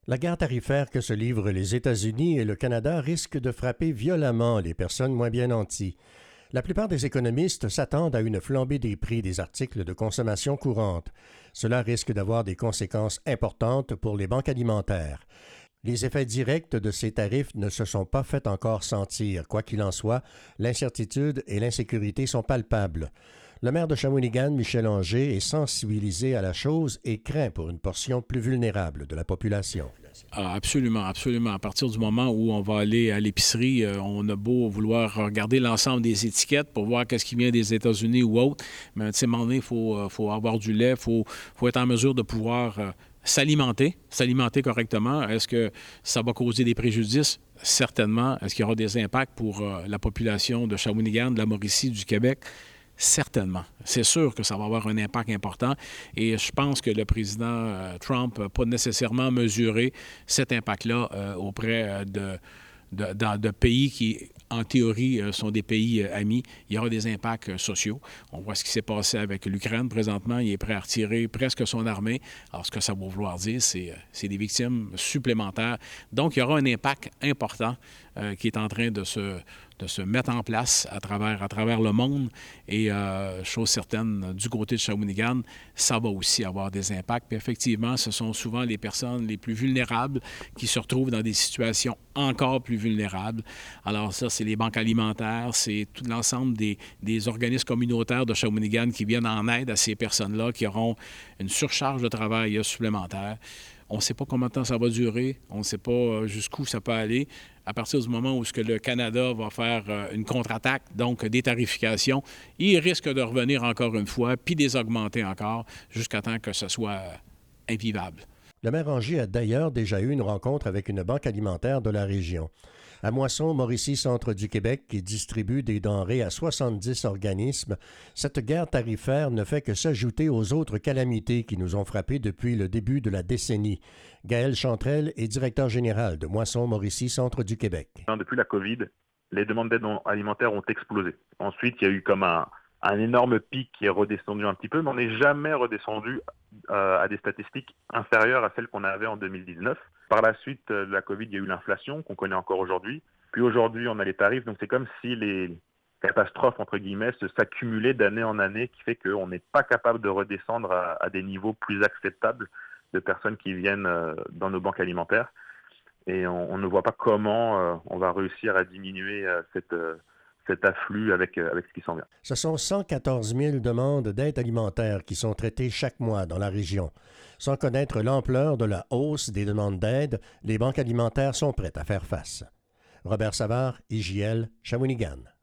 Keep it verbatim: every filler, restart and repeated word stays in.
La guerre tarifaire que se livrent les États-Unis et le Canada risque de frapper violemment les personnes moins bien nanties. La plupart des économistes s'attendent à une flambée des prix des articles de consommation courante. Cela risque d'avoir des conséquences importantes pour les banques alimentaires. Les effets directs de ces tarifs ne se sont pas fait encore sentir. Quoi qu'il en soit, l'incertitude et l'insécurité sont palpables. Le maire de Shawinigan, Michel Anger, est sensibilisé à la chose et craint pour une portion plus vulnérable de la population. Ah, absolument, absolument. À partir du moment où on va aller à l'épicerie, euh, on a beau vouloir regarder l'ensemble des étiquettes pour voir qu'est-ce qui vient des États-Unis ou autre, mais tu sais, à un moment donné, il faut, faut avoir du lait, il faut, faut être en mesure de pouvoir euh, s'alimenter, s'alimenter correctement. Est-ce que ça va causer des préjudices? Certainement. Est-ce qu'il y aura des impacts pour euh, la population de Shawinigan, de la Mauricie, du Québec? Certainement. C'est sûr que ça va avoir un impact important et je pense que le président euh, Trump n'a pas nécessairement mesuré cet impact-là euh, auprès euh, de, de, de, de pays qui, en théorie, euh, sont des pays euh, amis. Il y aura des impacts euh, sociaux. On voit ce qui s'est passé avec l'Ukraine présentement. Il est prêt à retirer presque son armée. Alors, ce que ça va vouloir dire, c'est, c'est des victimes supplémentaires. Donc, il y aura un impact important euh, qui est en train de se... de se mettre en place à travers, à travers le monde. Et euh, chose certaine, du côté de Shawinigan, ça va aussi avoir des impacts. Puis effectivement, ce sont souvent les personnes les plus vulnérables qui se retrouvent dans des situations encore plus vulnérables. Alors ça, c'est les banques alimentaires, c'est tout l'ensemble des, des organismes communautaires de Shawinigan qui viennent en aide à ces personnes-là qui auront une surcharge de travail supplémentaire. On ne sait pas combien de temps ça va durer, on ne sait pas jusqu'où ça peut aller. À partir du moment où ce que le Canada va faire une contre-attaque, donc des tarifications, il risque de revenir encore une fois, puis les augmenter encore, jusqu'à temps que ce soit invivable. Le maire Anger a d'ailleurs déjà eu une rencontre avec une banque alimentaire de la région. À Moisson, Mauricie, centre du Québec, qui distribue des denrées à soixante-dix organismes, cette guerre tarifaire ne fait que s'ajouter aux autres calamités qui nous ont frappés depuis le début de la décennie. Gaël Chantrel est directeur général de Moisson, Mauricie, centre du Québec. Depuis la COVID, les demandes d'aide alimentaire ont explosé. Ensuite, il y a eu comme un, un énorme pic qui est redescendu un petit peu, mais on n'est jamais redescendu euh, à des statistiques inférieures à celles qu'on avait en deux mille dix-neuf. Par la suite de la COVID, il y a eu l'inflation qu'on connaît encore aujourd'hui. Puis aujourd'hui, on a les tarifs. Donc c'est comme si les catastrophes, entre guillemets, se s'accumulaient d'année en année, qui fait qu'on n'est pas capable de redescendre à, à des niveaux plus acceptables de personnes qui viennent euh, dans nos banques alimentaires. Et on, on ne voit pas comment euh, on va réussir à diminuer euh, cette... Euh, cet afflux avec, avec ce qui s'en vient. Ce sont cent quatorze mille demandes d'aide alimentaire qui sont traitées chaque mois dans la région. Sans connaître l'ampleur de la hausse des demandes d'aide, les banques alimentaires sont prêtes à faire face. Robert Savard, I J L, Shawinigan.